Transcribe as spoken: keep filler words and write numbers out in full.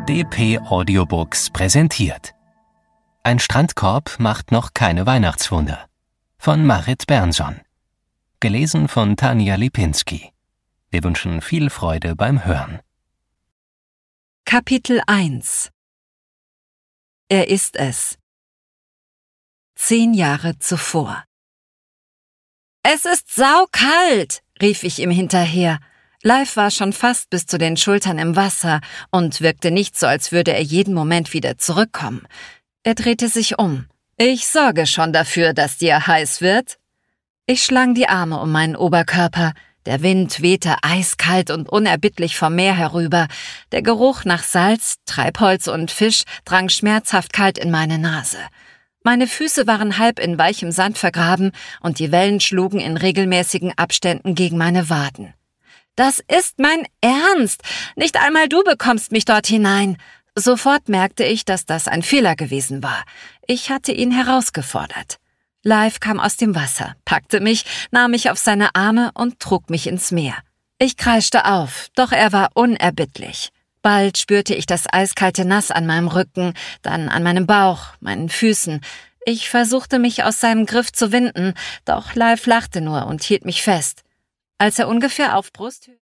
D P Audiobooks präsentiert. Ein Strandkorb macht noch keine Weihnachtswunder. Von Marit Bernson. Gelesen von Tanja Lipinski. Wir wünschen viel Freude beim Hören. Kapitel eins. Er ist es. Zehn Jahre zuvor. »Es ist saukalt«, rief ich ihm hinterher. Leif war schon fast bis zu den Schultern im Wasser und wirkte nicht so, als würde er jeden Moment wieder zurückkommen. Er drehte sich um. »Ich sorge schon dafür, dass dir heiß wird.« Ich schlang die Arme um meinen Oberkörper. Der Wind wehte eiskalt und unerbittlich vom Meer herüber. Der Geruch nach Salz, Treibholz und Fisch drang schmerzhaft kalt in meine Nase. Meine Füße waren halb in weichem Sand vergraben und die Wellen schlugen in regelmäßigen Abständen gegen meine Waden. »Das ist mein Ernst! Nicht einmal du bekommst mich dort hinein!« Sofort merkte ich, dass das ein Fehler gewesen war. Ich hatte ihn herausgefordert. Leif kam aus dem Wasser, packte mich, nahm mich auf seine Arme und trug mich ins Meer. Ich kreischte auf, doch er war unerbittlich. Bald spürte ich das eiskalte Nass an meinem Rücken, dann an meinem Bauch, meinen Füßen. Ich versuchte, mich aus seinem Griff zu winden, doch Leif lachte nur und hielt mich fest. Als er ungefähr auf Brusthöhe